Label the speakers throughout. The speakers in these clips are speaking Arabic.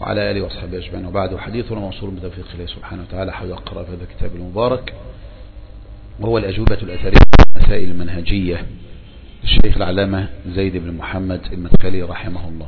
Speaker 1: وعلى آله وصحبه أجمعين، وبعد. حديثنا موصول بتوفيق الله سبحانه وتعالى حول أقرأ في هذا الكتاب المبارك، وهو الأجوبة الأثرية المسائل المنهجية الشيخ العلامة زيد بن محمد المدخلي رحمه الله.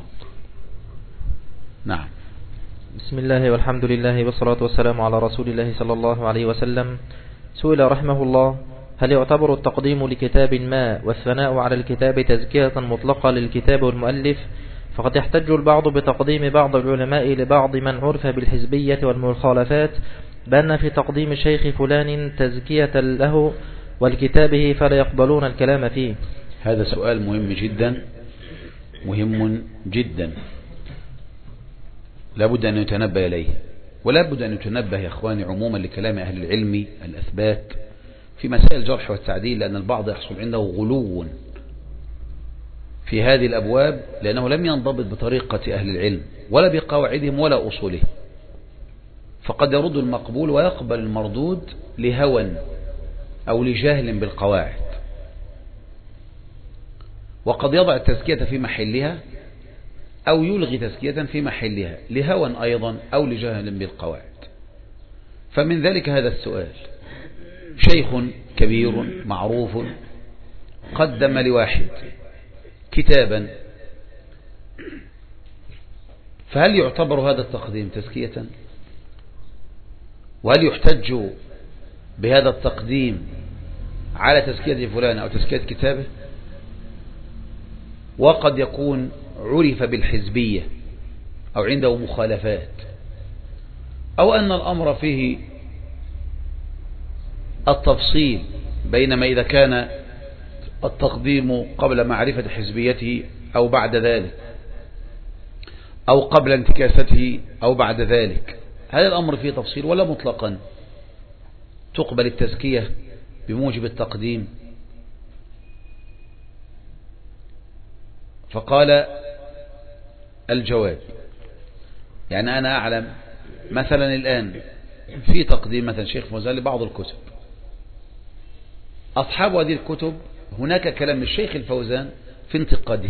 Speaker 1: نعم.
Speaker 2: بسم الله والحمد لله والصلاة والسلام على رسول الله صلى الله عليه وسلم. سئل رحمه الله: هل يعتبر التقديم لكتاب ما والثناء على الكتاب تزكية مطلقة للكتاب والمؤلف؟ فقد يحتج البعض بتقديم بعض العلماء لبعض من عرف بالحزبية والمخالفات بأن في تقديم الشيخ فلان تزكية له ولكتابه فلا يقبلون الكلام فيه.
Speaker 1: هذا سؤال مهم جدا، مهم جدا، لابد أن يتنبه إليه، ولابد أن يتنبه يا أخواني عموما لكلام أهل العلم الأثبات في مسائل الجرح والتعديل، لأن البعض يحصل عنده غلو في هذه الأبواب، لأنه لم ينضبط بطريقة أهل العلم ولا بقواعدهم ولا أصولهم، فقد يرد المقبول ويقبل المردود لهوى أو لجهل بالقواعد، وقد يضع التزكية في محلها أو يلغي تزكية في محلها لهوى أيضا أو لجهل بالقواعد. فمن ذلك هذا السؤال: شيخ كبير معروف قدم لواحد كتابا، فهل يعتبر هذا التقديم تزكية؟ وهل يحتج بهذا التقديم على تزكية فلان أو تزكية كتابه؟ وقد يكون عرف بالحزبية أو عنده مخالفات، أو أن الأمر فيه التفصيل بينما إذا كان التقديم قبل معرفة حزبيته أو بعد ذلك، أو قبل انتكاسته أو بعد ذلك. هذا الأمر فيه تفصيل، ولا مطلقا تقبل التزكية بموجب التقديم؟ فقال الجواب: يعني أنا أعلم مثلا الآن في تقديم مثلا شيخ فوزان لبعض الكتب، أصحاب هذه الكتب هناك كلام الشيخ الفوزان في انتقاده،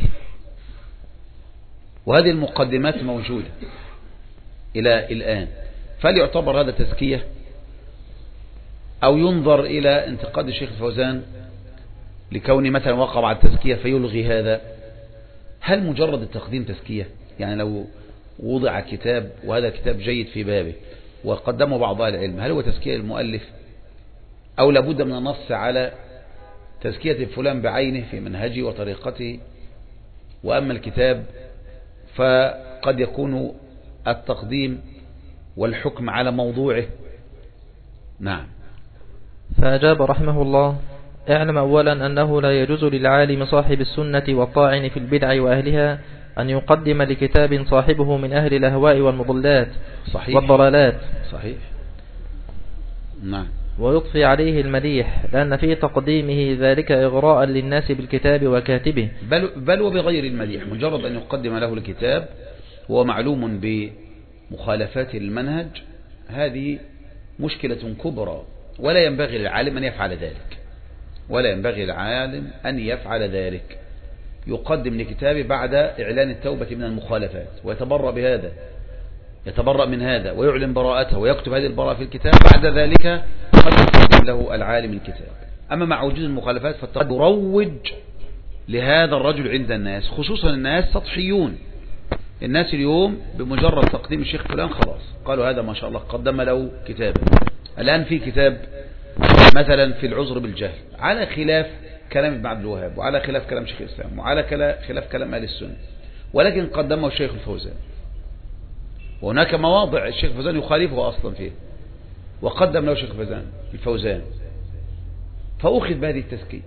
Speaker 1: وهذه المقدمات موجودة إلى الآن، فهل يعتبر هذا تزكية أو ينظر إلى انتقاد الشيخ الفوزان لكون مثلا وقع على التزكية فيلغي هذا؟ هل مجرد التقديم تزكية؟ يعني لو وضع كتاب وهذا كتاب جيد في بابه وقدمه بعض أهل العلم، هل هو تزكية المؤلف أو لابد من النص على تزكية فلان بعينه في منهجه وطريقته؟ وأما الكتاب فقد يكون التقديم والحكم على موضوعه. نعم.
Speaker 2: فأجاب رحمه الله: اعلم أولا أنه لا يجوز للعالم صاحب السنة والطاعن في البدع وأهلها أن يقدم لكتاب صاحبه من أهل الأهواء والمضلات والضلالات.
Speaker 1: صحيح. نعم.
Speaker 2: ويضفي عليه المديح، لأن في تقديمه ذلك إغراء للناس بالكتاب وكاتبه،
Speaker 1: بل وبغير المديح، مجرد أن يقدم له الكتاب هو معلوم بمخالفات المنهج، هذه مشكلة كبرى، ولا ينبغي للعالم أن يفعل ذلك، ولا ينبغي للعالم أن يفعل ذلك. يقدم لكتابه بعد إعلان التوبة من المخالفات ويتبرأ بهذا، يتبرأ من هذا ويعلن براءته ويكتب هذه البراءة في الكتاب، بعد ذلك قد يقدم له العالم الكتاب. أما مع وجود المخالفات فقد يروج لهذا الرجل عند الناس، خصوصا الناس سطحيون. الناس اليوم بمجرد تقديم الشيخ فلان خلاص قالوا هذا ما شاء الله قدم له كتابا. الآن في كتاب مثلا في العذر بالجهل على خلاف كلام ابن عبد الوهاب، وعلى خلاف كلام شيخ الإسلام، وعلى خلاف كلام أهل السنة، ولكن قدمه الشيخ الفوزان، وهناك مواضع الشيخ الفوزان يخالفه أصلا فيه وقدم له الشيخ الفوزان، فأخذ بهذه التزكية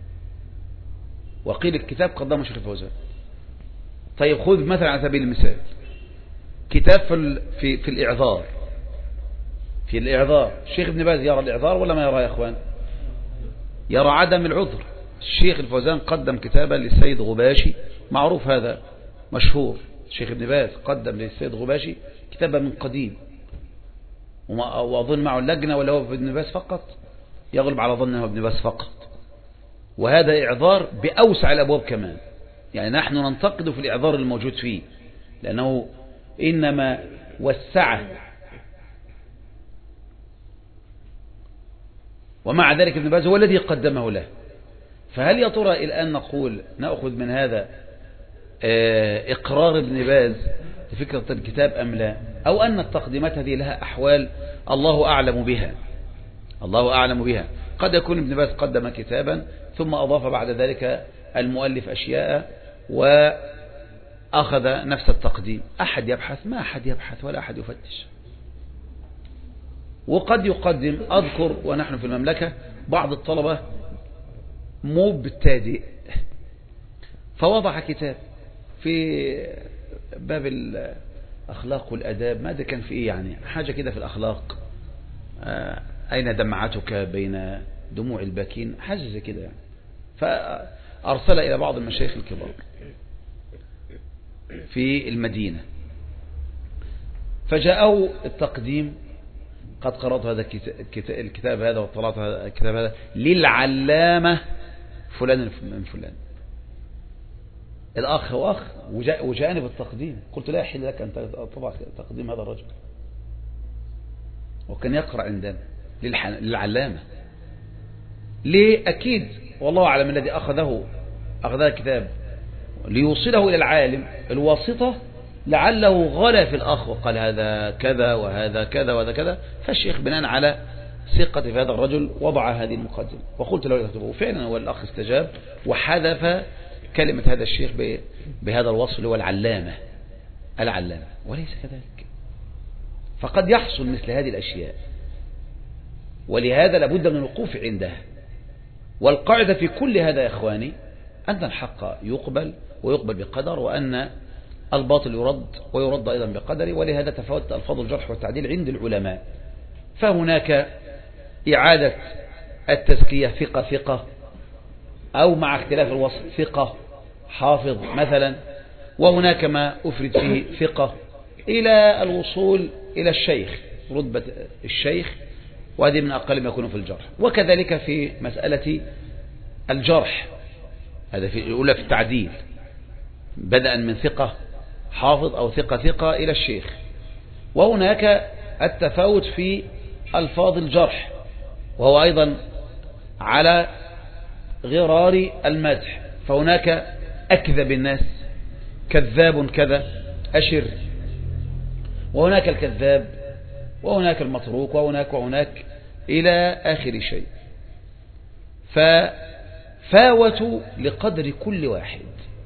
Speaker 1: وقيل الكتاب قدمه الشيخ الفوزان. طيب خذ مثلا على سبيل المثال كتاب في الإعذار، في الإعذار الشيخ ابن باز يرى الإعذار ولا ما يرى يا أخوان؟ يرى عدم العذر. الشيخ الفوزان قدم كتابا للسيد غباشي، معروف هذا مشهور، الشيخ ابن باز قدم للسيد غباشي كتابا من قديم، وأظن معه اللجنة، ولا هو ابن باز فقط؟ يغلب على ظنه ابن باز فقط. وهذا إعذار بأوسع الأبواب كمان، يعني نحن ننتقد في الإعذار الموجود فيه، لأنه إنما والسعة. ومع ذلك ابن باز هو الذي قدمه له. فهل يا ترى الآن نقول نأخذ من هذا إقرار ابن باز لفكرة الكتاب أم لا، أو أن التقديمات هذه لها أحوال الله أعلم بها؟ الله أعلم بها. قد يكون ابن باز قدم كتابا ثم أضاف بعد ذلك المؤلف أشياء وأخذ نفس التقديم. أحد يبحث؟ ما أحد يبحث ولا أحد يفتش. وقد يقدم. أذكر ونحن في المملكة بعض الطلبة مبتدئ فوضع كتاب في باب الأخلاق والأداب، ماذا كان في إيه يعني، حاجة كده في الأخلاق، أين دمعتك بين دموع الباكين، حاجة زي كده يعني. فأرسل إلى بعض المشايخ الكبار في المدينة، فجاءوا التقديم: قد قرأت هذا الكتاب هذا واطلعت هذا الكتاب هذا للعلامة فلان من فلان. الأخ وأخ وجاءني بالتقديم، قلت لا يحل لك أن تطبع تقديم هذا الرجل، وكان يقرأ عندنا للعلامة. ليه؟ أكيد والله أعلم الذي أخذ الكتاب ليوصله إلى العالم، الواسطة لعله غلا في الأخ وقال هذا كذا وهذا كذا وهذا كذا، فالشيخ بناء على ثقة في هذا الرجل وضع هذه المقدمة. وقلت له يكتبه، فعلا هو الأخ استجاب وحذف كلمة هذا الشيخ بهذا الوصف اللي هو العلامة، وليس كذلك. فقد يحصل مثل هذه الأشياء، ولهذا لابد من الوقوف عندها. والقاعدة في كل هذا يا إخواني أن الحق يقبل ويقبل بقدر، وأن الباطل يرد ويرد أيضا بقدر. ولهذا تفاوت ألفاظ الجرح والتعديل عند العلماء. فهناك إعادة التزكية ثقة أو مع اختلاف الوصف ثقة حافظ مثلا، وهناك ما أفرد فيه ثقة إلى الوصول إلى الشيخ، رتبة الشيخ، وهذه من أقل ما يكون في الجرح. وكذلك في مسألة الجرح، هذا في الأولى في التعديل، بدءا من ثقة حافظ أو ثقة إلى الشيخ. وهناك التفاوت في ألفاظ الجرح، وهو أيضا على غرار المدح. فهناك أكذب الناس، كذاب كذا أشر، وهناك الكذاب، وهناك المتروك، وهناك إلى آخر شيء. ففاوتوا لقدر كل واحد،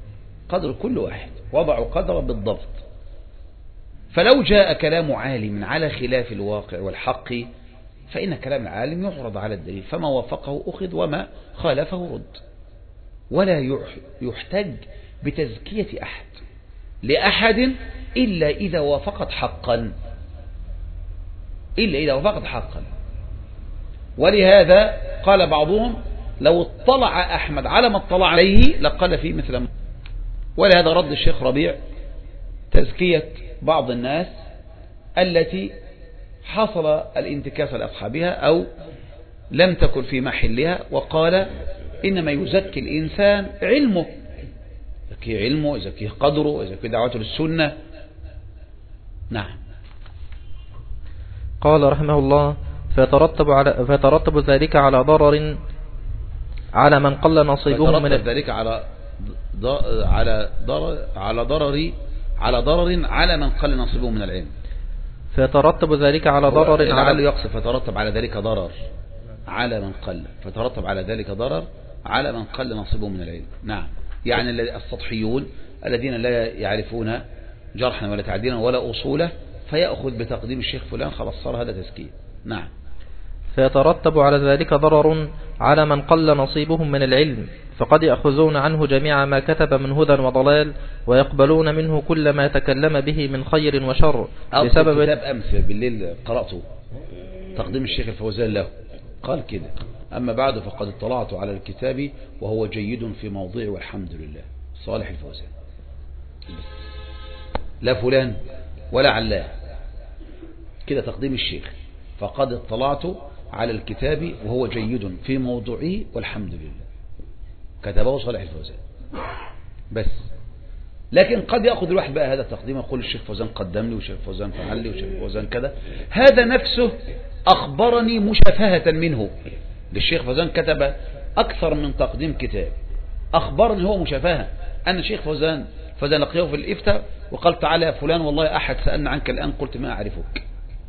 Speaker 1: وضعوا قدر بالضبط. فلو جاء كلام عالم على خلاف الواقع والحق فإن كلام العالم يعرض على الدليل، فما وافقه أخذ وما خالفه رد. ولا يحتج بتزكية أحد لأحد إلا إذا وافقت حقا، ولهذا قال بعضهم لو اطلع أحمد على ما اطلع عليه لقال فيه مثل ما. ولهذا رد الشيخ ربيع تزكية بعض الناس التي حصل الانتكاس لأصحابها أو لم تكن في محلها، وقال إنما يزكي الإنسان علمه، يزكي قدره، يزكي دعوته للسنة. نعم.
Speaker 2: قال رحمه الله: فيترتب ذلك على ضرر على من قل نصيبه من
Speaker 1: ذلك على ضرر على من قل نصيبه من العلم.
Speaker 2: فيترتب ذلك على ضرر
Speaker 1: لعله يقصد فترتب على ذلك ضرر على من قل، فترتب على ذلك ضرر على من قل نصيبه من العلم. نعم، يعني السطحيون الذين لا يعرفون جرحا ولا تعديلا ولا أصوله، فيأخذ بتقديم الشيخ فلان، خلاص صار هذا تزكية. نعم.
Speaker 2: فيترتب على ذلك ضرر على من قل نصيبهم من العلم، فقد يأخذون عنه جميع ما كتب من هدى وضلال، ويقبلون منه كل ما تكلم به من خير وشر.
Speaker 1: بسبب كتاب أمس بالليل قرأته تقديم الشيخ الفوزان له، قال كده: أما بعد فقد اطلعت على الكتاب وهو جيد في موضعه والحمد لله. صالح الفوزان، لا فلان ولا علاه، كده تقديم الشيخ: فقد اطلعت على الكتاب وهو جيد في موضوعه والحمد لله. كتبه صالح الفوزان بس. لكن قد يأخذ الواحد بقى هذا التقديم يقول الشيخ فوزان قدم لي والشيخ فوزان فعل لي والشيخ فوزان كذا، هذا نفسه أخبرني مشافهة منه. للشيخ فوزان كتب أكثر من تقديم كتاب، أخبرني هو مشافهة أن الشيخ فوزان لقيه في الإفتاء وقال تعالى يا فلان والله أحد سألنا عنك الآن قلت ما أعرفك.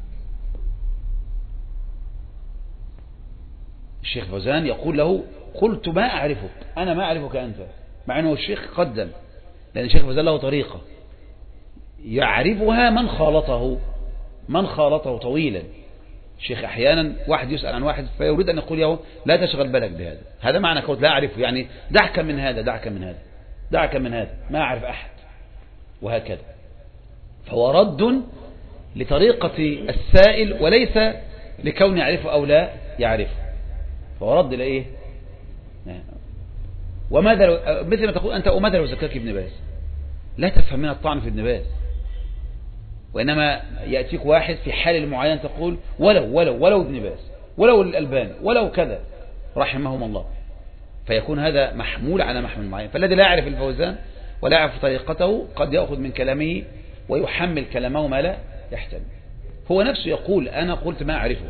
Speaker 1: الشيخ فوزان يقول له قلت ما أعرفك، أنا ما أعرفك أنت، مع أنه الشيخ قدم، لأن الشيخ فوزان له طريقة يعرفها من خالطه طويلا. الشيخ أحيانا واحد يسأل عن واحد فيريد أن يقول له لا تشغل بالك بهذا، هذا معنى قلت لا أعرفه، يعني دعك من هذا دعك من هذا دعك من هذا، ما أعرف أحد، وهكذا. فهو رد لطريقة السائل وليس لكون يعرفه أو لا يعرفه، فهو رد لإيه؟ وماذا لو مثل ما تقول أنت وماذا لو زكاك ابن باز؟ لا تفهم من الطعن في ابن باز، وإنما يأتيك واحد في حال معين تقول ولو ابن باز ولو الألباني ولو كذا رحمهم الله، فيكون هذا محمول على محمل معين. فالذي لا يعرف الفوزان ولا يعرف طريقته قد يأخذ من كلامه ويحمل كلامه ما لا يحتمل. هو نفسه يقول أنا قلت ما أعرفه،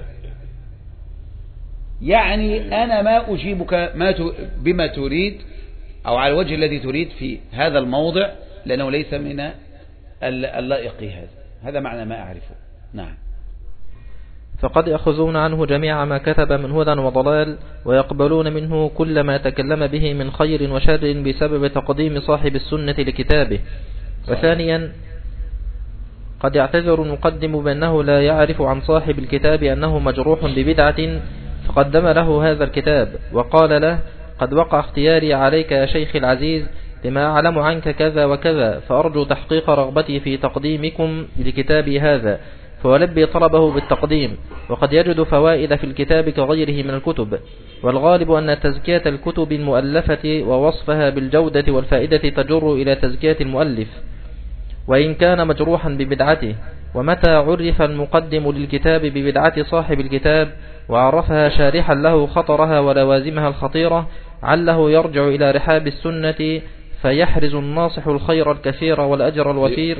Speaker 1: يعني أنا ما أجيبك بما تريد أو على الوجه الذي تريد في هذا الموضع، لأنه ليس من اللائق هذا معنى ما أعرفه. نعم.
Speaker 2: فقد يأخذون عنه جميع ما كتب من هدى وضلال، ويقبلون منه كل ما تكلم به من خير وشر بسبب تقديم صاحب السنة لكتابه. وثانيا قد يعتذر المقدم بأنه لا يعرف عن صاحب الكتاب أنه مجروح ببدعة فقدم له هذا الكتاب وقال له قد وقع اختياري عليك يا شيخ العزيز لما أعلم عنك كذا وكذا، فأرجو تحقيق رغبتي في تقديمكم لكتابي هذا، فولبي طلبه بالتقديم. وقد يجد فوائد في الكتاب كغيره من الكتب، والغالب أن تزكية الكتب المؤلفة ووصفها بالجودة والفائدة تجر إلى تزكية المؤلف وإن كان مجروحا ببدعته. ومتى عرف المقدم للكتاب ببدعة صاحب الكتاب وعرفها شارحا له خطرها ولوازمها الخطيرة عله يرجع إلى رحاب السنة فيحرز الناصح الخير الكثير والأجر الوفير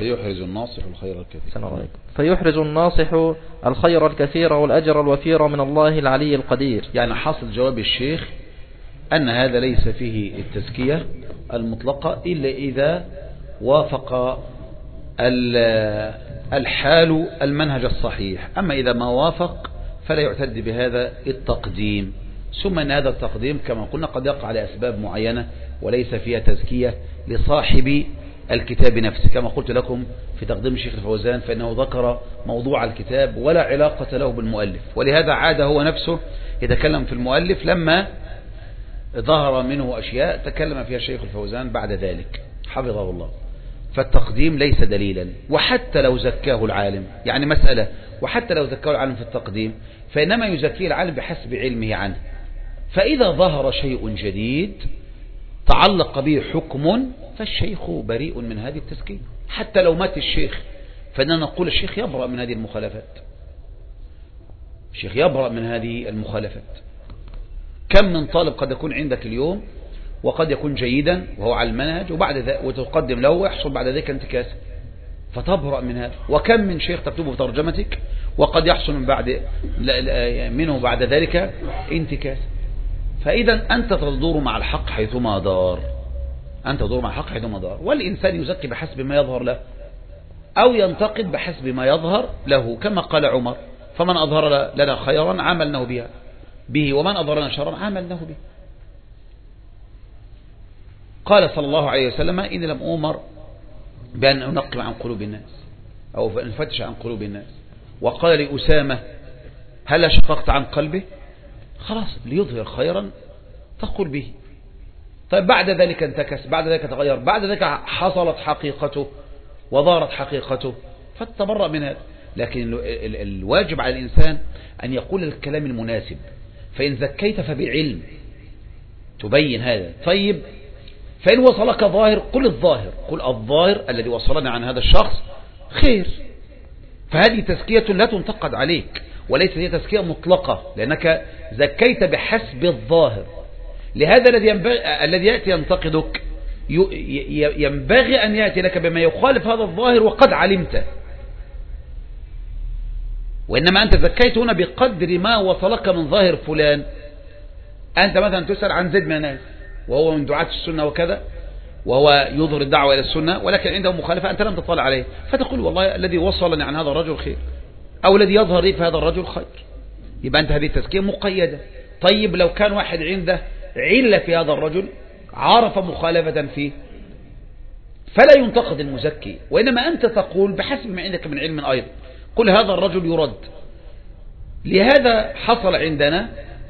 Speaker 2: فيحرز الناصح الخير الكثير والأجر الوفير من الله العلي القدير.
Speaker 1: يعني حاصل جواب الشيخ أن هذا ليس فيه التزكية المطلقة إلا إذا وافق الحال المنهج الصحيح، أما إذا ما وافق فلا يعتد بهذا التقديم. ثم أن هذا التقديم كما قلنا قد يقع على أسباب معينة وليس فيها تزكية لصاحب الكتاب نفسه، كما قلت لكم في تقديم الشيخ الفوزان فإنه ذكر موضوع الكتاب ولا علاقة له بالمؤلف، ولهذا عاد هو نفسه يتكلم في المؤلف لما ظهر منه أشياء تكلم فيها الشيخ الفوزان بعد ذلك حفظه الله. فالتقديم ليس دليلا، وحتى لو زكاه العالم، يعني مسألة وحتى لو زكاه العالم في التقديم فإنما يزكيه العالم بحسب علمه عنه، فإذا ظهر شيء جديد تعلق به حكم فالشيخ بريء من هذه التزكية، حتى لو مات الشيخ فإننا نقول الشيخ يبرأ من هذه المخالفات، الشيخ يبرأ من هذه المخالفات. كم من طالب قد يكون عندك اليوم وقد يكون جيدا وهو على المنهج وبعد ذلك وتقدم له ويحصل بعد ذلك انتكاسة فتبرأ من هذا، وكم من شيخ تكتبه في ترجمتك وقد يحصل منه بعد ذلك انتكاسة. فإذا أنت تدور مع الحق حيثما دار، والإنسان يزكي بحسب ما يظهر له أو ينتقد بحسب ما يظهر له، كما قال عمر فمن أظهر لنا خيرا عملناه به ومن أظهر لنا شرا عملناه به. قال صلى الله عليه وسلم إني لم أمر بأن أنقب عن قلوب الناس أو أن أفتش عن قلوب الناس. وقال لأسامة هل شققت عن قلبه؟ خلاص ليظهر خيرا تقول به. طيب بعد ذلك انتكس، بعد ذلك تغير، بعد ذلك حصلت حقيقته وظهرت حقيقته فتتبرأ من هذا. لكن الواجب على الإنسان أن يقول الكلام المناسب، فإن زكيت فبعلم تبين هذا. طيب فإن وصلك ظاهر قل الظاهر الذي وصلنا عن هذا الشخص خير، فهذه تزكية لا تنتقد عليك وليس هي تزكية مطلقة لأنك زكيت بحسب الظاهر. لهذا الذي يأتي ينتقدك ينبغي أن يأتي لك بما يخالف هذا الظاهر وقد علمته، وإنما أنت زكيت هنا بقدر ما وصلك من ظاهر فلان. أنت مثلا تسأل عن زيد بن أنس وهو من دعاة السنة وكذا، وهو يظهر الدعوة إلى السنة، ولكن عنده مخالفة أنت لم تطلع عليه، فتقول والله الذي وصلني عن هذا الرجل خير، أو الذي يظهر لي في هذا الرجل خير. يبقى أنت هذه التزكية مقيدة. طيب لو كان واحد عنده علة في هذا الرجل عرف مخالفة فيه فلا ينتقد المزكي، وإنما أنت تقول بحسب ما عندك من علم أيضا، قل هذا الرجل يرد. لهذا حصل عندنا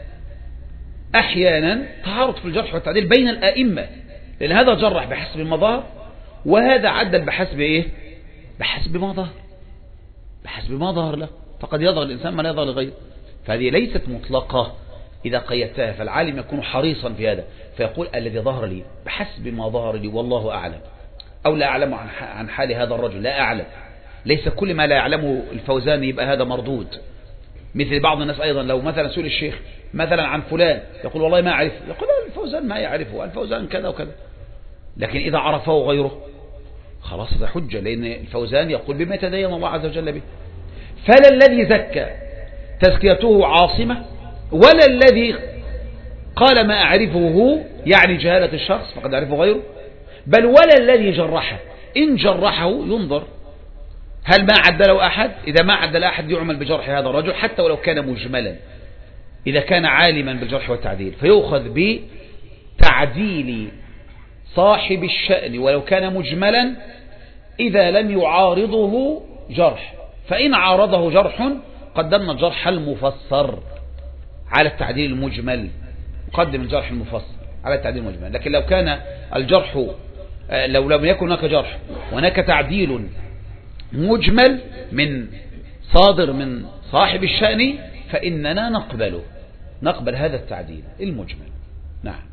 Speaker 1: أحيانا تعارض في الجرح والتعديل بين الأئمة، لأن هذا جرح بحسب المظاهر وهذا عدل بحسب إيه؟ بحسب ما ظهر، بحسب ما ظهر له، فقد يظهر الإنسان ما لا يظهر لغيره. فهذه ليست مطلقة إذا قيدتها، فالعالم يكون حريصا في هذا فيقول الذي ظهر لي بحسب ما ظهر لي والله أعلم، أو لا أعلم عن حال هذا الرجل، لا أعلم. ليس كل ما لا يعلمه الفوزان يبقى هذا مردود. مثل بعض الناس أيضا لو مثلا سئل الشيخ مثلا عن فلان يقول والله ما أعرف، يقول الفوزان ما يعرفه، الفوزان كذا وكذا. لكن إذا عرفه غيره خلاص هذا حجة، لأن الفوزان يقول بما يتدين الله عز وجل به. فلا الذي زكى تزكيته عاصمة، ولا الذي قال ما أعرفه هو يعني جهالة الشخص فقد يعرفه غيره، بل ولا الذي جرحه، إن جرحه ينظر هل ما عدله أحد. إذا ما عدل أحد يعمل بجرح هذا الرجل حتى ولو كان مجملا، إذا كان عالما بالجرح والتعديل فيؤخذ بتعديل صاحب الشأن ولو كان مجملا إذا لم يعارضه جرح. فإن عارضه جرح قدمنا الجرح المفسر على التعديل المجمل، قدم الجرح المفسر على التعديل المجمل. لكن لو كان الجرح لو لم يكن هناك جرح وهناك تعديل مجمل من صادر من صاحب الشأن فإننا نقبل هذا التعديل المجمل. نعم.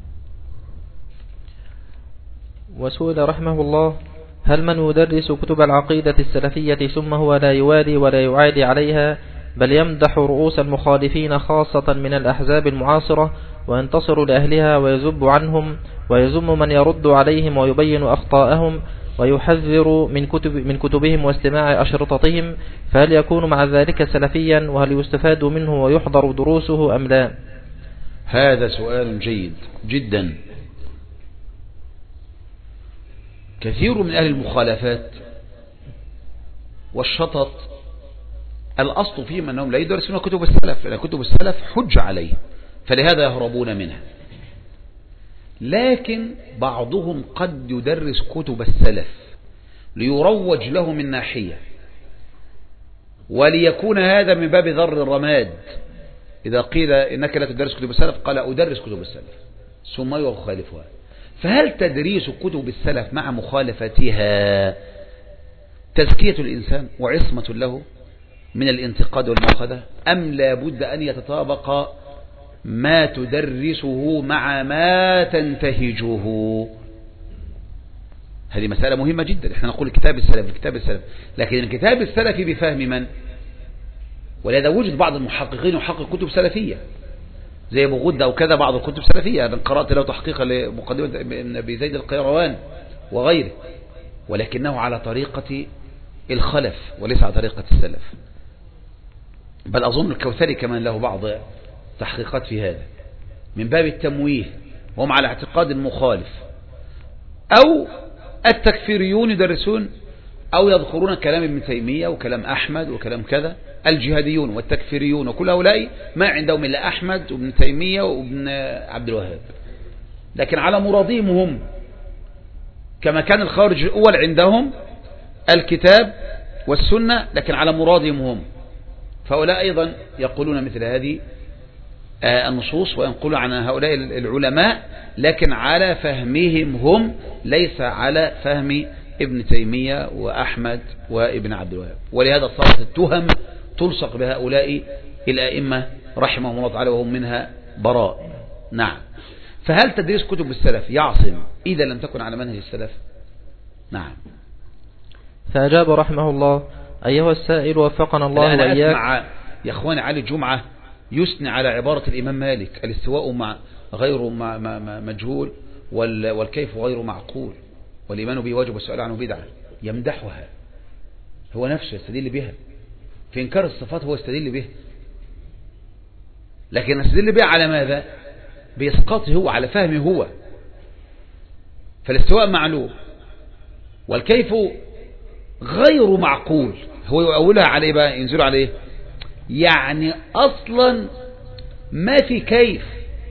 Speaker 2: وسئل رحمه الله هل من يدرس كتب العقيدة السلفية ثم هو لا يوالي ولا يعادي عليها بل يمدح رؤوس المخالفين خاصة من الأحزاب المعاصرة وينتصر لأهلها ويذب عنهم ويذم من يرد عليهم ويبين أخطاءهم ويحذر من كتبهم واستماع أشرطتهم، فهل يكون مع ذلك سلفيا وهل يستفاد منه ويحضر دروسه أم لا؟
Speaker 1: هذا سؤال جيد جدا. كثير من أهل المخالفات والشطط الأصل فيهم أنهم لا يدرسون كتب السلف، لأن كتب السلف حج عليه فلهذا يهربون منها. لكن بعضهم قد يدرس كتب السلف ليروج له من ناحية، وليكون هذا من باب ذر الرماد. إذا قيل إنك لا تدرس كتب السلف قال أدرس كتب السلف ثم يخالفها. فهل تدريس كتب السلف مع مخالفتها تزكية الإنسان وعصمة له من الانتقاد والمؤاخذة، أم لا بد أن يتطابق ما تدرسه مع ما تنتهجه؟ هذه مسألة مهمة جدا. احنا نقول كتاب السلف، لكن الكتاب السلفي بفهم من؟ ولهذا وجد بعض المحققين يحقق كتب سلفية زي أبو غدة أو كذا، بعض الكتب السلفية أنا قرأت له تحقيقا لمقدمة ابن أبي زيد القيروان وغيره، ولكنه على طريقة الخلف وليس على طريقة السلف. بل أظن الكوثري كمان له بعض تحقيقات في هذا من باب التمويه، وهم على اعتقاد المخالف. أو التكفيريون يدرسون أو يذكرون كلام ابن تيمية وكلام أحمد وكلام كذا، الجهاديون والتكفيريون وكل هؤلاء ما عندهم إلا أحمد وابن تيمية وابن عبد الوهاب، لكن على مرادهم هم، كما كان الخوارج الأول عندهم الكتاب والسنة لكن على مرادهم هم. فهؤلاء أيضا يقولون مثل هذه النصوص وينقلوا عن هؤلاء العلماء لكن على فهمهم هم، ليس على فهم ابن تيمية وأحمد وابن عبد الوهاب. ولهذا صارت التهم تلصق بهؤلاء الأئمة رحمهم الله تعالى وهم منها براء. نعم. فهل تدريس كتب السلف يعصم إذا لم تكن على منهج السلف؟ نعم.
Speaker 2: فأجاب رحمه الله: أيها السائل وفقنا الله وإياك.
Speaker 1: أنا أسمع يا أخواني علي الجمعة يثني على عبارة الإمام مالك: الاستواء مع غير مجهول والكيف غير معقول، والإيمان به واجب والسؤال عنه بدعة. يمدحها، هو نفسه يستدل بها. في إنكار الصفات هو يستدل بها، لكن يستدل بها على ماذا؟ بإسقاطه هو، على فهمه هو. فالاستواء معلوم، والكيف غير معقول. هو يقولها عليه بقى، ينزل عليه يعني أصلا ما في كيف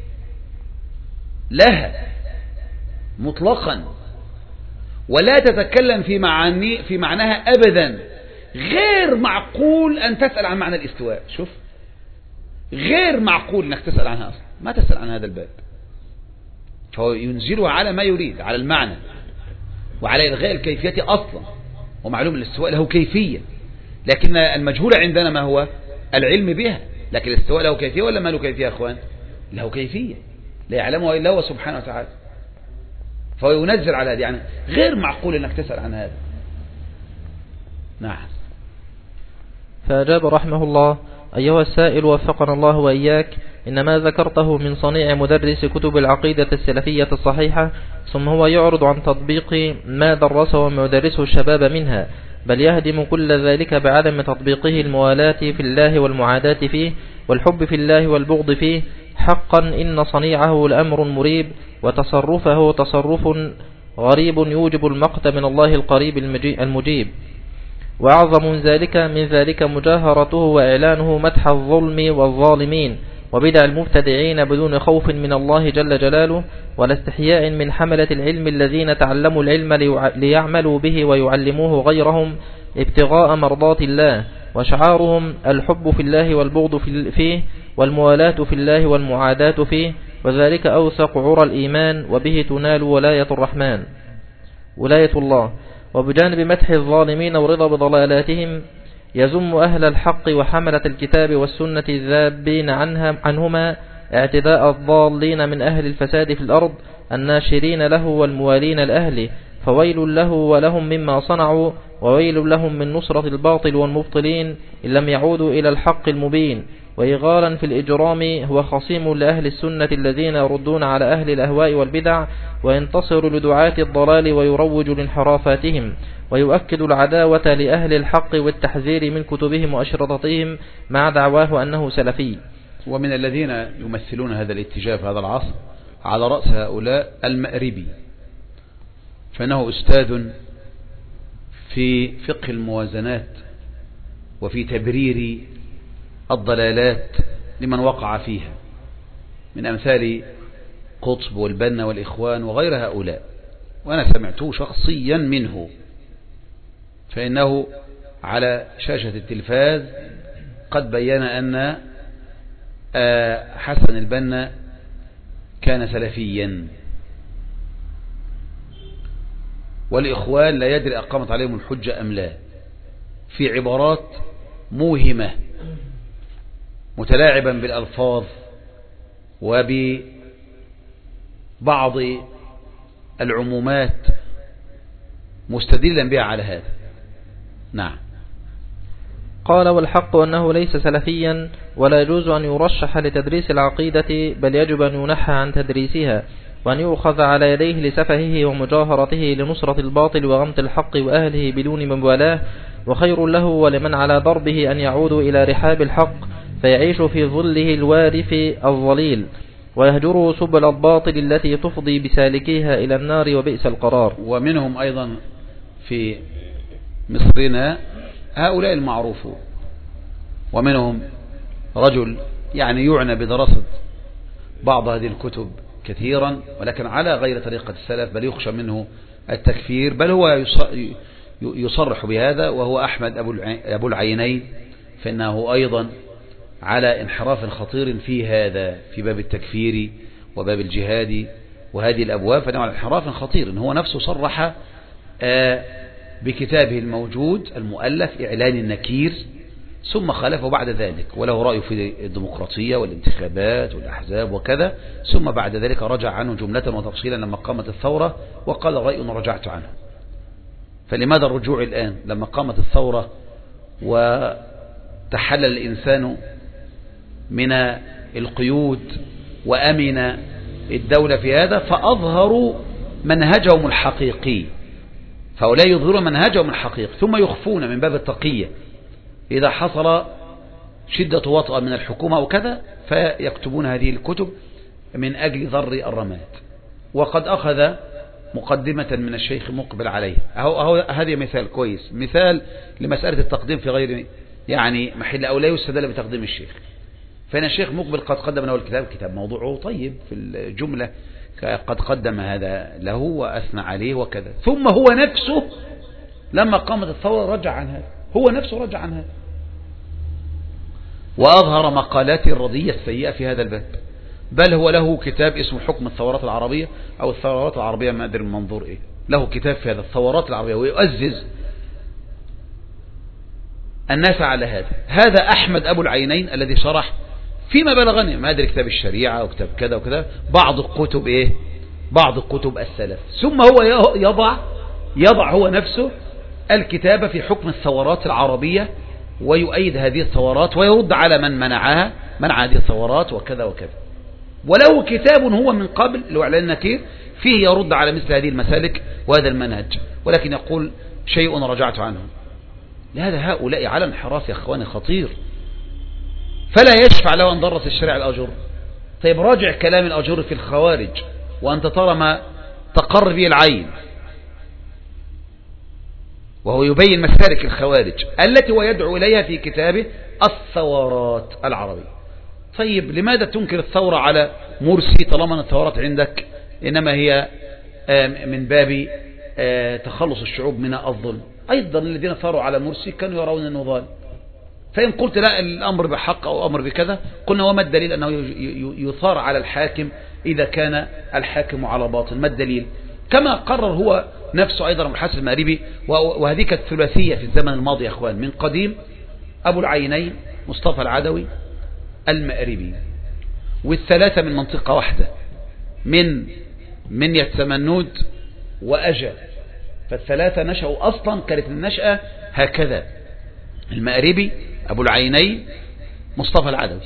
Speaker 1: لها مطلقا، ولا تتكلم في معناها أبدا. غير معقول أن تسأل عن معنى الاستواء. شوف، غير معقول أنك تسأل عنها أصلا، ما تسأل عن هذا الباب. فهو ينزلها على ما يريد، على المعنى وعلى إلغاء الكيفية أصلا. ومعلوم الاستواء له كيفية، لكن المجهول عندنا ما هو؟ العلم بها. لكن الاستواء له كيفية ولا ما له كيفية يا أخوان؟ له كيفية لا يعلمها إلا هو سبحانه وتعالى. فهو ينزل على هذا، يعني غير معقول أنك تسأل عن هذا. نعم.
Speaker 2: فأجاب رحمه الله: أيها السائل وفقنا الله وإياك، إن ما ذكرته من صنيع مدرس كتب العقيدة السلفية الصحيحة، ثم هو يعرض عن تطبيق ما درسه مدرسه الشباب منها، بل يهدم كل ذلك بعدم تطبيقه الموالاة في الله والمعاداة فيه والحب في الله والبغض فيه. حقا إن صنيعه الأمر مريب، وتصرفه تصرف غريب يوجب المقت من الله القريب المجيب. وأعظم من ذلك مجاهرته وإعلانه مدح الظلم والظالمين وبدع المبتدعين بدون خوف من الله جل جلاله ولا استحياء من حملة العلم الذين تعلموا العلم ليعملوا به ويعلموه غيرهم ابتغاء مرضات الله، وشعارهم الحب في الله والبغض فيه والموالاة في الله والمعاداة فيه، وذلك أوثق عرى الإيمان، وبه تنال ولاية الله. وبجانب مدح الظالمين ورضا بضلالاتهم يذم أهل الحق وحملة الكتاب والسنة الذابين عنهما اعتداء الضالين من أهل الفساد في الأرض الناشرين له والموالين لأهله، فويل له ولهم مما صنعوا، وويل لهم من نصرة الباطل والمبطلين إن لم يعودوا إلى الحق المبين. وإغالا في الإجرام هو خصيم لأهل السنة الذين يردون على أهل الأهواء والبدع، وينتصر لدعاة الضلال ويروج لانحرافاتهم، ويؤكد العداوة لأهل الحق والتحذير من كتبهم وأشرطتهم مع دعواه أنه سلفي.
Speaker 1: ومن الذين يمثلون هذا الاتجاه في هذا العصر على رأس هؤلاء المأربي، فإنه أستاذ في فقه الموازنات وفي تبرير الضلالات لمن وقع فيها، من أمثال قطب والبنا والإخوان وغير هؤلاء. وأنا سمعته شخصيا منه، فإنه على شاشة التلفاز قد بيّن أن حسن البنا كان سلفيا، والإخوان لا يدري أقامت عليهم الحجة أم لا، في عبارات موهمة متلاعبا بالألفاظ وبعض العمومات مستدلا بها على هذا. نعم.
Speaker 2: قال: والحق أنه ليس سلفيا، ولا يجوز أن يرشح لتدريس العقيدة، بل يجب أن ينحى عن تدريسها، وأن يؤخذ على يديه لسفهه ومجاهرته لنصرة الباطل وغمط الحق وأهله بدون مبالاة. وخير له ولمن على ضربه أن يعودوا إلى رحاب الحق فيعيش في ظله الوارف الظليل، ويهجروا سبل الباطل التي تفضي بسالكيها إلى النار وبئس القرار.
Speaker 1: ومنهم أيضا في مصرنا هؤلاء المعروفون، ومنهم رجل يعني يعنى بدراسة بعض هذه الكتب كثيرا، ولكن على غير طريقة السلف، بل يخشى منه التكفير، بل هو يصرح بهذا، وهو أحمد أبو العينين، فإنه أيضا على انحراف خطير في هذا، في باب التكفير وباب الجهاد وهذه الأبواب، فإنه على انحراف خطير. هو نفسه صرح بكتابه الموجود المؤلف إعلان النكير، ثم خالفه بعد ذلك، وله رأي في الديمقراطية والانتخابات والأحزاب وكذا، ثم بعد ذلك رجع عنه جملة وتفصيلا لما قامت الثورة، وقال رأي رجعت عنه. فلماذا الرجوع الآن لما قامت الثورة وتحلل الإنسان من القيود وأمن الدولة في هذا فأظهروا منهجهم الحقيقي، فهؤلاء يظهرون منهجهم الحقيقي ثم يخفون من باب التقية إذا حصل شدة وطأة من الحكومة أو كذا فيكتبون هذه الكتب من أجل ذر الرماد. وقد أخذ مقدمة من الشيخ مقبل عليه. هذه مثال كويس، مثال لمسألة التقديم في غير يعني محل أو لا يستدل بتقديم الشيخ. فإن الشيخ مقبل قد قدم له الكتاب، كتاب موضوعه طيب في الجملة، قد قدم هذا له وأثنى عليه وكذا، ثم هو نفسه لما قامت الثورة رجع عن هذا، هو نفسه رجع عن هذا وأظهر مقالات الرضية السيئة في هذا الباب. بل هو له كتاب اسمه حكم الثورات العربية أو الثورات العربية، ما أدري المنظور إيه، له كتاب في هذا الثورات العربية ويؤزز الناس على هذا. هذا أحمد أبو العينين الذي شرح فيما بلغني، ما أدري كتاب الشريعة وكتاب كذا وكذا، بعض الكتب إيه، بعض الكتب السلف. ثم هو يضع هو نفسه الكتاب في حكم الثورات العربية ويؤيد هذه الثورات ويرد على من منع هذه الثورات وكذا وكذا. وله كتاب هو من قبل الإعلان النكير فيه يرد على مثل هذه المسالك وهذا المنهج، ولكن يقول شيء رجعت عنه. لهذا هؤلاء على انحراف يا أخواني خطير، فلا يشفع له أن درس الشريعة الأجر. طيب راجع كلام الأجر في الخوارج وأنت ترى ما تقر به العين، وهو يبين مسالك الخوارج التي هو يدعو إليها في كتابه الثورات العربية. طيب لماذا تنكر الثورة على مرسي طالما أن الثورات عندك إنما هي من باب تخلص الشعوب من الظلم؟ أيضا الذين ثاروا على مرسي كانوا يرون أنه ظالم. فإن قلت لا الأمر بحق أو أمر بكذا، قلنا وما الدليل أنه يثار على الحاكم إذا كان الحاكم على باطل؟ ما الدليل؟ كما قرر هو نفسه أيضا أبو الحسن المأربي، وهذه كانت ثلاثية في الزمن الماضي يا أخوان من قديم، أبو العينين مصطفى العدوي المأربي، والثلاثة من منطقة واحدة من يتسمنود وأجا، فالثلاثة نشأوا أصلا كانت النشأة هكذا، المأربي أبو العينين مصطفى العدوي،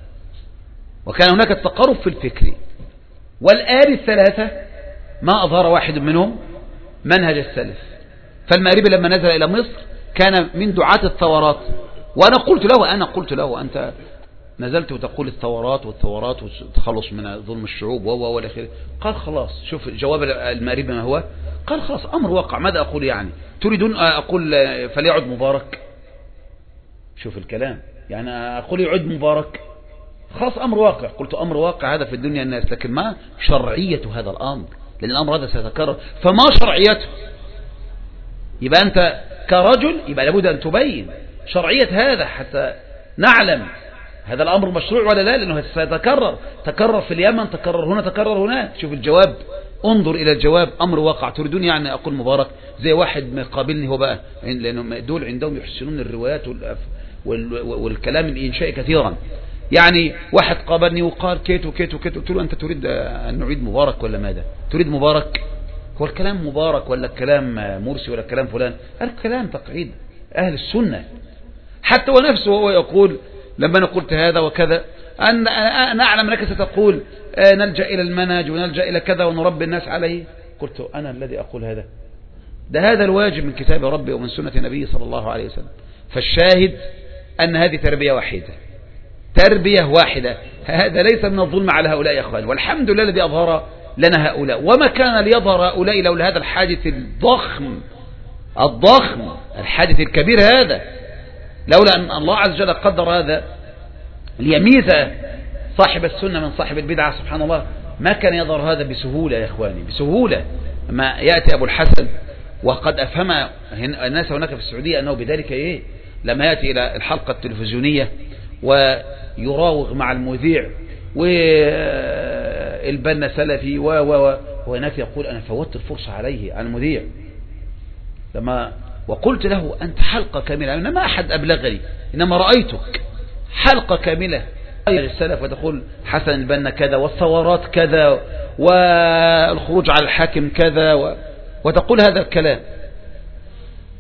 Speaker 1: وكان هناك التقارب في الفكر. والآن الثلاثة ما أظهر واحد منهم منهج السلف. فالمأربي لما نزل إلى مصر كان من دعاة الثورات، وأنا قلت له أنت نزلت وتقول الثورات والتخلص من ظلم الشعوب والآخر. قال خلاص، شوف جواب المأربي ما هو، قال خلاص أمر واقع، ماذا أقول يعني؟ تريدون أقول فليعد مبارك؟ شوف الكلام، يعني أقول يعد مبارك؟ خلاص أمر واقع. قلت أمر واقع هذا في الدنيا الناس، لكن ما شرعية هذا الأمر؟ لأن الأمر هذا سيتكرر، فما شرعيته؟ يبقى أنت كرجل يبقى لابد أن تبين شرعية هذا حتى نعلم هذا الأمر مشروع ولا لا، لأنه سيتكرر، تكرر في اليمن، تكرر هنا، تكرر هناك. شوف الجواب، انظر إلى الجواب، أمر واقع. تريدون يعني أقول مبارك؟ زي واحد مقابلني هو بقى، لأنه دول عندهم يحسنون الروايات والكلام الإنشائي كثيرا. يعني واحد قابلني وقال كيت وكيت وكيت، قلت له أنت تريد أن نعيد مبارك ولا ماذا؟ تريد مبارك؟ هو الكلام مبارك ولا الكلام مرسي ولا الكلام فلان؟ الكلام تقعيد أهل السنة. حتى ونفسه هو يقول لما أنا قلت هذا وكذا، أنا أعلم أنك ستقول نلجأ إلى المنهج ونلجأ إلى كذا ونربي الناس عليه. قلت أنا الذي أقول هذا؟ هذا الواجب من كتاب ربي ومن سنة نبي صلى الله عليه وسلم. فالشاهد أن هذه تربية واحدة، هذا ليس من الظلم على هؤلاء يا أخوان، والحمد لله الذي أظهر لنا هؤلاء. وما كان ليظهر هؤلاء لولا هذا الحادث الضخم الحادث الكبير هذا، لولا أن الله عز وجل قدر هذا ليميز صاحب السنة من صاحب البدعة سبحان الله، ما كان يظهر هذا بسهولة يا إخواني، بسهولة. ما يأتي أبو الحسن وقد أفهم الناس هناك في السعودية أنه بذلك لما يأتي إلى الحلقة التلفزيونية ويراوغ مع المذيع والبنا سلفي وهناك يقول أنا فوتت الفرصة عليه على المذيع، وقلت له أنت حلقة كاملة، أنا ما أحد أبلغني، إنما رأيتك حلقة كاملة السلف وتقول حسن البنا كذا والثورات كذا والخروج على الحاكم كذا وتقول هذا الكلام.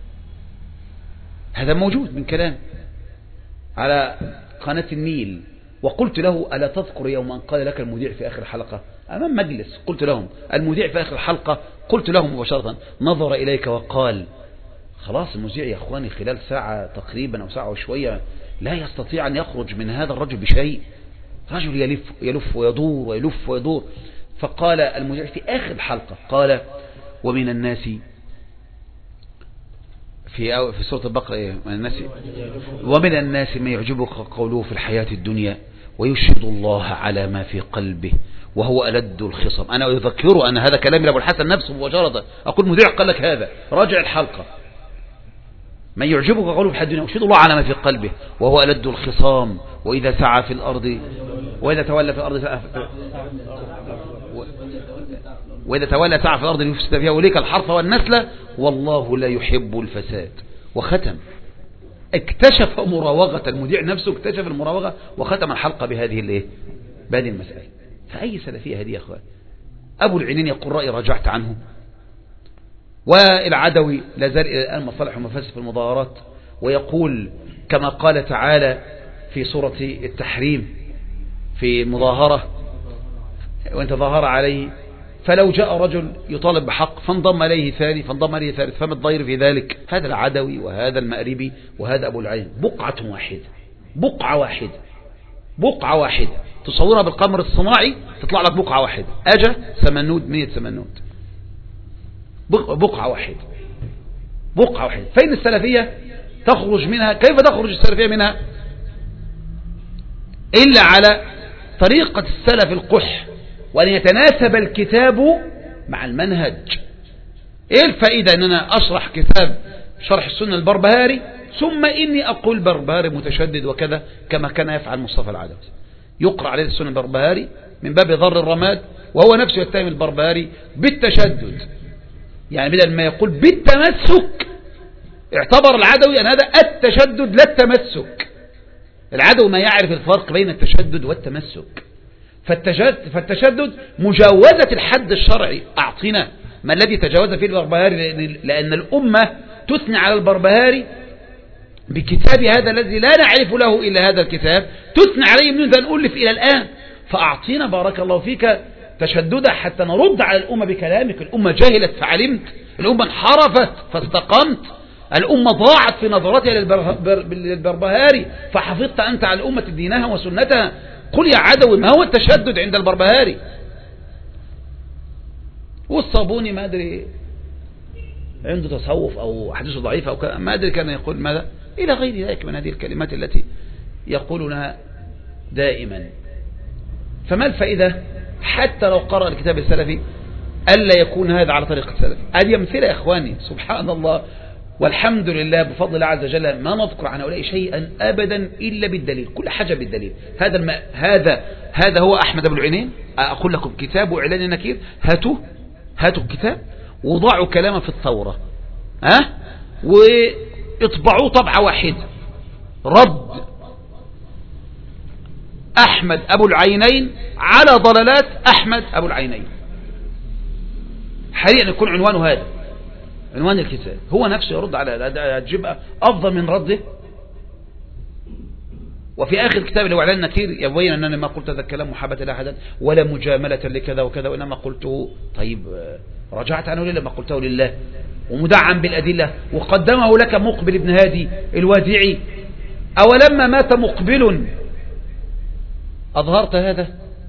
Speaker 1: هذا موجود من كلام على قناة النيل وقلت له ألا تذكر يوم أن قال لك المذيع في آخر الحلقة أمام مجلس، قلت لهم المذيع في آخر الحلقة، قلت لهم مباشرة، نظر إليك وقال خلاص المذيع يا أخواني خلال ساعة تقريبا أو ساعة وشوية لا يستطيع أن يخرج من هذا الرجل بشيء، رجل يلف ويدور ويلف ويدور. فقال المذيع في آخر الحلقة قال ومن الناس في سورة البقرة ومن الناس من يعجبك قوله في الحياة الدنيا ويشهد الله على ما في قلبه وهو ألد الخصم. أنا أذكره أن هذا كلام لأبو الحسن نفسه مباشرة، أقول مذيع قال لك هذا، راجع الحلقة. من يعجبك قوله في الحياة الدنيا ويشهد الله على ما في قلبه وهو ألد الخصام وإذا سعى في الأرض وإذا تولى في الأرض وإذا تولى سعى في الأرض ليفسد فيها وليك الحرث والنسل والله لا يحب الفساد. وختم، اكتشف مراوغة المذيع نفسه، اكتشف المراوغة وختم الحلقة بهذه المسألة. فأي سلفية هذه يا أخوان؟ أبو العينين يقول رأي رجعت عنه، والعدوي لا زال إلى الآن مصالح ومفاسد في المظاهرات، ويقول كما قال تعالى في سورة التحريم في مظاهرة وإن تظاهر عليه فلو جاء رجل يطالب بحق فانضم إليه ثاني فانضم إليه ثالث فما الضير في ذلك؟ هذا العدوي وهذا المأربي وهذا أبو العين بقعة واحدة، بقعة واحدة تصورها بالقمر الصناعي تطلع لك بقعة واحدة. أجا سمنود 100 سمنود، بقعة واحدة. فين السلفية تخرج منها؟ كيف تخرج السلفية منها إلا على طريقة السلف القح، وأن يتناسب الكتاب مع المنهج. إيه الفائدة أن أنا أشرح كتاب شرح السنة البربهاري ثم إني أقول بربهاري متشدد وكذا كما كان يفعل مصطفى العدوي، يقرأ عليه السنة البربهاري من باب ضر الرماد وهو نفسه يتهم البربهاري بالتشدد، يعني بدل ما يقول بالتمسك اعتبر العدوي أن هذا التشدد لا التمسك. العدو ما يعرف الفرق بين التشدد والتمسك، فالتشدد مجاوزة الحد الشرعي. أعطينا ما الذي تجاوز فيه البربهاري، لأن الأمة تثني على البربهاري بكتاب هذا الذي لا نعرف له إلا هذا الكتاب، تثني عليه من ذا نؤلف إلى الآن. فأعطينا بارك الله فيك تشددا حتى نرد على الأمة بكلامك. الأمة جهلت فعلمت، الأمة انحرفت فاستقمت، الأمة ضاعت في نظرتها للبربهاري فحفظت أنت على الأمة دينها وسنتها. قل يا عدوي ما هو التشدد عند البربهاري؟ والصابوني ما أدري عنده تصوف أو حديثه ضعيف أو ما أدري كان يقول ماذا إلى غير ذلك من هذه الكلمات التي يقولونها دائما. فما الفائدة حتى لو قرأ الكتاب السلفي ألا يكون هذا على طريقة السلف؟ هذه أمثلة يا إخواني سبحان الله، والحمد لله بفضل الله عز وجل ما نذكر عن هؤلاء شيئا أبدا إلا بالدليل، كل حاجة بالدليل. هذا هو أحمد أبو العينين. أقول لكم كتاب إعلان النكير، هاتوا الكتاب وضعوا كلامه في الثورة واطبعوه طبعة واحدة، رد أحمد أبو العينين على ضلالات أحمد أبو العينين. حاليا يكون عنوانه هذا، عنوان الكتاب هو نفسه يرد على هتجيب أفضل من رده. وفي آخر الكتاب اللي هو إعلان النكير يبين أنني ما قلت هذا الكلام محابة لأحدا ولا مجاملة لكذا وكذا، وإنما قلته طيب رجعت عنه لله ما قلته لله ومدعم بالأدلة، وقدمه لك مقبل ابن هادي الوادعي. أولما مات مقبل أظهرت هذا؟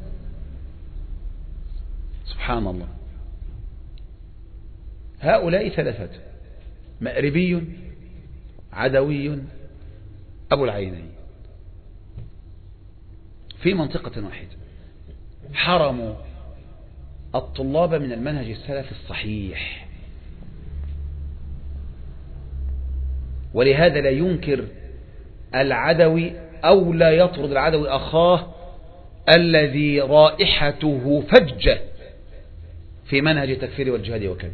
Speaker 1: سبحان الله. هؤلاء ثلاثة: مأربي، عدوي، أبو العينين، في منطقة واحدة حرموا الطلاب من المنهج السلفي الصحيح. ولهذا لا ينكر العدوي أو لا يطرد العدوي أخاه الذي رائحته فجة في منهج التكفير والجهاد وكذا.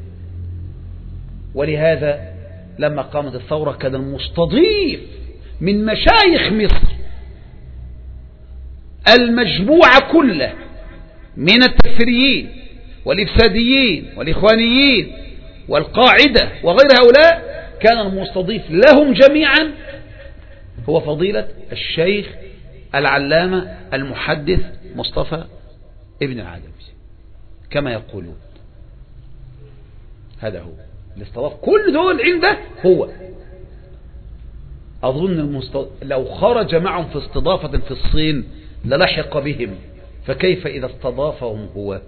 Speaker 1: ولهذا لما قامت الثورة كان المستضيف من مشايخ مصر المجموعة كله من التكفيريين والإفساديين والإخوانيين والقاعدة وغير هؤلاء، كان المستضيف لهم جميعا هو فضيلة الشيخ العلامة المحدث مصطفى ابن العدوي كما يقولون. هذا هو الاستضاف، كل دول عنده هو. أظن لو خرج معهم في استضافة في الصين للحق بهم، فكيف إذا استضافهم هو؟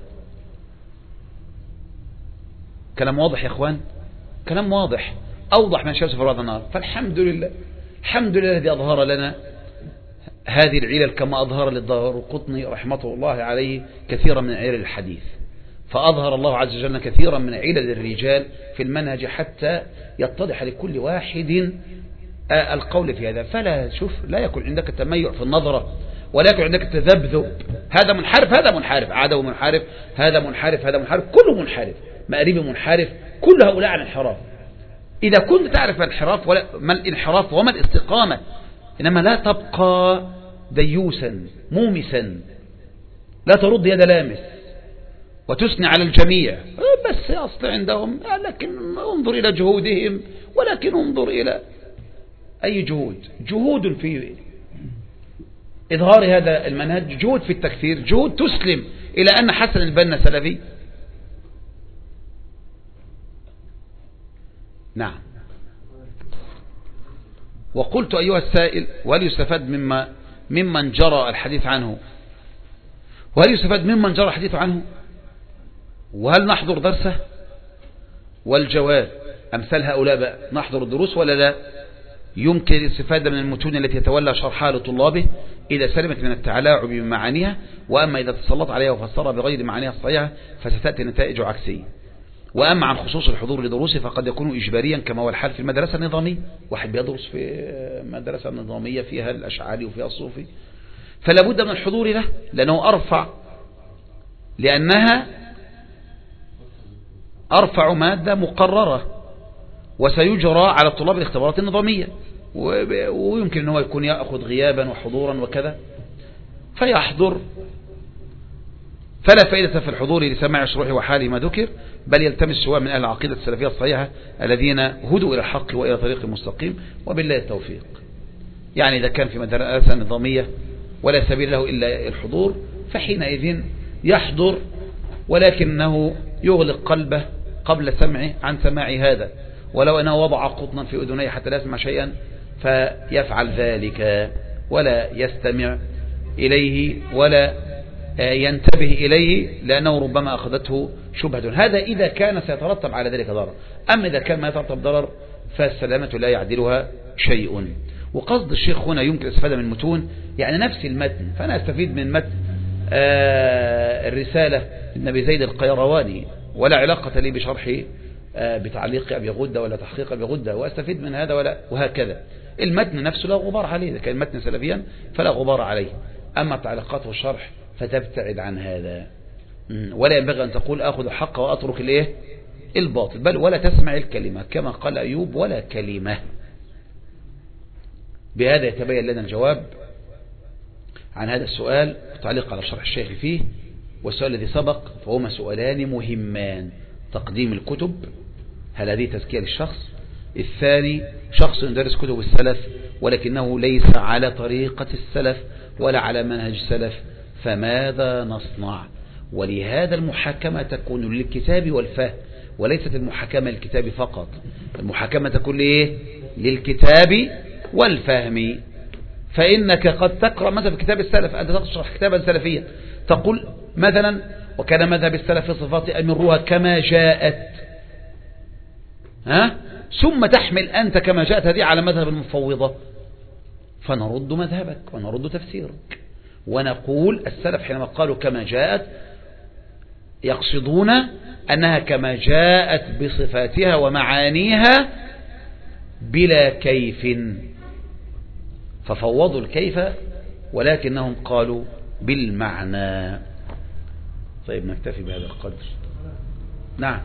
Speaker 1: كلام واضح يا إخوان، كلام واضح أوضح من شمس في بعض النهار. فالحمد لله، الحمد لله الذي أظهر لنا هذه العلل كما أظهر للدارقطني رحمة الله عليه كثيرا من علل الحديث. فأظهر الله عز وجل كثيرا من علل الرجال في المنهج حتى يتضح لكل واحد القول في هذا. فلا شوف، لا يكون عندك تميع في النظرة، ولا يكون عندك تذبذب، هذا منحرف هذا منحرف، عدو منحرف هذا منحرف هذا منحرف، كله منحرف، مقريبي منحرف، كل هؤلاء عن انحراف. إذا كنت تعرف الانحراف ما الانحراف وما الاستقامة، إنما لا تبقى ديوسا مومسا، لا ترد يد لامس وتثني على الجميع بس أصل عندهم، لكن انظر إلى جهودهم، ولكن انظر إلى أي جهود في إظهار هذا المنهج، جهود في التكفير، جهود تسلم إلى أن حسن البنا سلفي. نعم. وقلت أيها السائل، وهل يستفاد ممن جرى الحديث عنه، وهل يستفاد ممن جرى الحديث عنه، وهل نحضر درسه؟ والجواب أمثال هؤلاء بقى نحضر الدروس ولا لا؟ يمكن الاستفادة من المتون التي يتولى شرحها لطلابه إذا سلمت من التلاعب بمعانيها، وأما إذا تسلط عليها وفسرها بغير معانيها الصحيحة فستأتي نتائج عكسية. وأما عن خصوص الحضور لدروسه فقد يكون إجباريا كما هو الحال في المدرسة النظامية، واحد بيدرس في مدرسة نظامية فيها الأشعري وفيها الصوفي، فلا بد من الحضور له، لأنه لأنها أرفع مادة مقررة، وسيجرى على الطلاب الاختبارات النظامية، ويمكن أنه يكون يأخذ غيابا وحضورا وكذا فيحضر. فلا فائدة في الحضور لسماع شروحه وحاله ما ذكر، بل يلتمس سواء من أهل العقيدة السلفية الصحيحة الذين هدوا إلى الحق وإلى طريق مستقيم، وبالله التوفيق. يعني إذا كان في مدرسة نظامية ولا سبيل له إلا الحضور فحينئذ يحضر، ولكنه يغلق قلبه قبل سمعه عن سماع هذا، ولو أنه وضع قطنا في أذنيه حتى لا يسمع شيئا فيفعل ذلك ولا يستمع إليه ولا ينتبه إليه، لأنه ربما أخذته شبهة. هذا إذا كان سيترتب على ذلك ضرر. أما إذا كان ما يترتب ضرر فالسلامة لا يعدلها شيء. وقصد الشيخ هنا يمكن الاستفادة من المتون، يعني نفس المتن، فأنا أستفيد من متن الرسالة للنبي زيد القيرواني، ولا علاقة لي بشرح بتعليق أبي غدة ولا تحقيق أبي غدة، وأستفيد من هذا وهكذا. المتن نفسه لا غبار عليه، إذا كان المتن سلفيا فلا غبار عليه. أما التعليقات والشرح فتبتعد عن هذا، ولا ينبغي أن تقول أخذ الحق وأترك الباطل، بل ولا تسمع الكلمة كما قال أيوب ولا كلمة. بهذا يتبين لنا الجواب عن هذا السؤال، تعليق على شرح الشيخ فيه. والسؤال الذي سبق فهما سؤالان مهمان: تقديم الكتب، هل هذه تزكية للشخص؟ الثاني شخص يدرس كتب السلف ولكنه ليس على طريقة السلف ولا على منهج السلف، فماذا نصنع؟ ولهذا المحاكمة تكون للكتاب والفهم، وليست المحاكمة للكتاب فقط، المحاكمة تكون للكتاب والفهم. فإنك قد تقرأ مثلا في كتاب السلف، أنت تشرح كتابا سلفيا تقول مثلا وكان مذهب السلف في صفات أمروها كما جاءت، ثم تحمل أنت كما جاءت هذه على مذهب المفوضة، فنرد مذهبك ونرد تفسيرك ونقول السلف حينما قالوا كما جاءت يقصدون أنها كما جاءت بصفاتها ومعانيها بلا كيف، ففوضوا الكيف ولكنهم قالوا بالمعنى. طيب نكتفي بهذا القدر. نعم.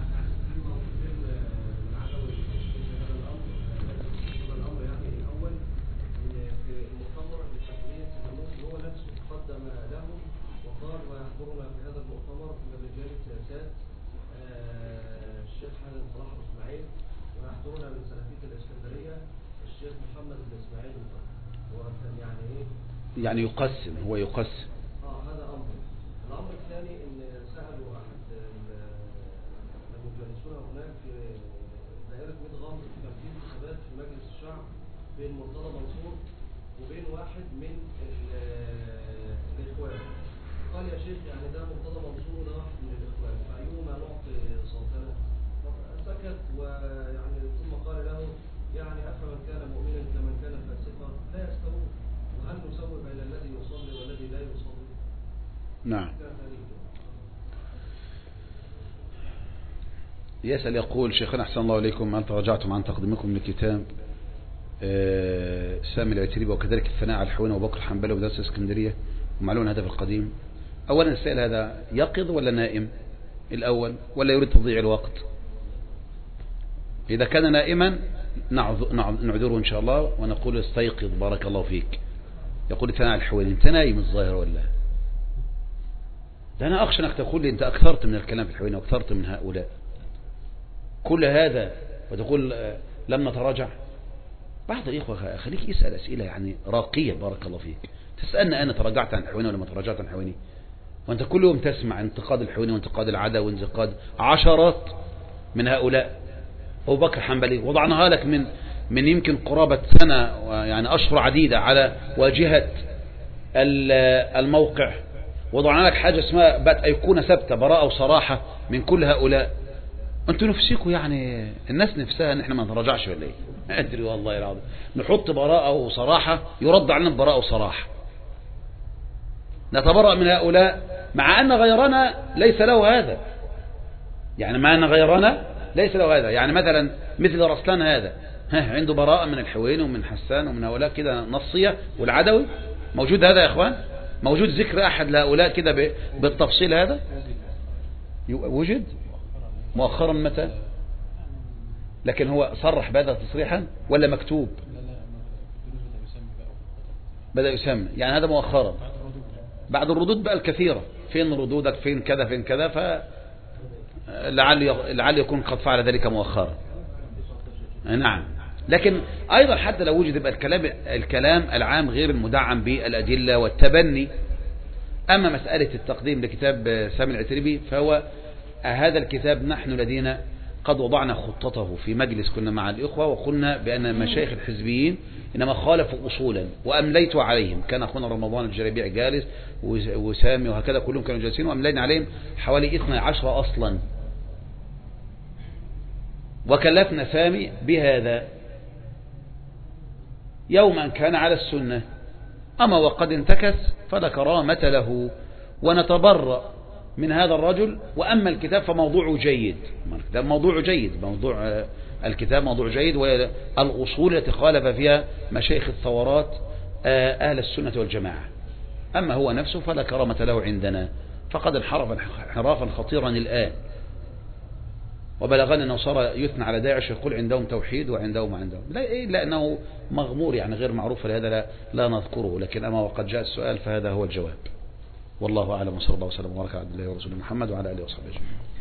Speaker 1: يعني يقسم، هو يقسم.
Speaker 3: هذا أمر. الأمر الثاني إن سألوا أحد المجالسون هناك في دائرة ميت غمر، كان في انتخابات في مجلس الشعب بين مرتضى منصور وبين واحد من الإخوان. قال يا شيخ يعني ده مرتضى منصور وده واحد من الإخوان، فأيهما نعطي صوتنا؟ سكت، ويعني ثم قال له يعني أفمن كان مؤمنا كمن كان فاسقا لا يستوون، وهل نسوي بين الذي يصلي والذي لا يصلي؟
Speaker 1: نعم. يسأل يقول شيخنا أحسن الله إليكم، هل تراجعتم عن تقديمكم لكتاب سامي العتريبي وكذلك الثناء على الحويني وبكر الحنبلي ودرس اسكندرية ومعلوم الهدف القديم؟ أولا السائل هذا يقظ ولا نائم الأول، ولا يريد تضييع الوقت؟ إذا كان نائما نعذره إن شاء الله ونقول استيقظ بارك الله فيك. يقول الثناء على الحويني، أنت نايم الظاهر ولا؟ ده أنا أخشى أنك تقول لي أنت أكثرت من الكلام في الحويني وأكثرت من هؤلاء كل هذا وتقول لم نتراجع. بعض الإخوة خليك يسأل أسئلة يعني راقية بارك الله فيك. تسألنا أنا تراجعت عن الحويني ولا ما تراجعت عن الحويني؟ وأنت كل يوم تسمع انتقاد الحويني وانتقاد العدا وانتقاد عشرات من هؤلاء. أبو بكر الحنبلي وضعناها لك من يمكن قرابة سنة يعني أشهر عديدة على واجهة الموقع. وضعنا لك حاجة اسمها بات أيقونة ثابتة براءة وصراحة من كل هؤلاء. أنتوا نفسكوا يعني الناس نفسها ان احنا ما نتراجعش ولا ايه؟ أدري والله العظيم نحط براءة وصراحة يرد علينا براءة وصراحة. نتبرأ من هؤلاء مع أن غيرنا ليس له هذا. يعني مع أن غيرنا ليس له هذا. يعني مثلا مثل رسلان هذا عنده براءة من الحويني ومن حسان ومن هؤلاء كده نصية والعدوي. موجود هذا يا إخوان؟ موجود ذكر أحد لهؤلاء كده بالتفصيل هذا؟ وجد مؤخرا متى؟ لكن هو صرح بهذا تصريحا ولا مكتوب؟ بدأ يسمى يعني هذا مؤخرا بعد الردود بقى الكثيرة. فين ردودك فين كذا فين كذا، فلعل يكون قد فعل ذلك مؤخرا. نعم. لكن أيضا حتى لو وجد يبقى الكلام العام غير المدعم بالأدلة والتبني. أما مسألة التقديم لكتاب سامي العتريبي فهو هذا الكتاب نحن لدينا قد وضعنا خطته في مجلس كنا مع الإخوة وقلنا بأن مشايخ الحزبيين إنما خالفوا أصولا وأمليت عليهم. كان أخونا رمضان الجريبيع جالس وسامي وهكذا كلهم كانوا جالسين وأملينا عليهم حوالي 12 أصلا. وكلفنا سامي بهذا يوما كان على السنة. أما وقد انتكس فلا كرامة له ونتبرأ من هذا الرجل. وأما الكتاب فموضوعه جيد. الكتاب موضوع جيد. موضوع الكتاب موضوع جيد. والأصول التي خالف فيها مشايخ الثورات أهل السنة والجماعة. أما هو نفسه فلا كرامة له عندنا. فقد انحرف انحرافا خطيرا الآن. وبلغنا أنه صار يثنى على داعش يقول عندهم توحيد وعندهم لأنه مغمور يعني غير معروف. لهذا لا نذكره. لكن أما وقد جاء السؤال فهذا هو الجواب. والله أعلم وصلى الله وسلم وبارك على عبد الله ورسوله محمد وعلى آله وصحبه أجمعين.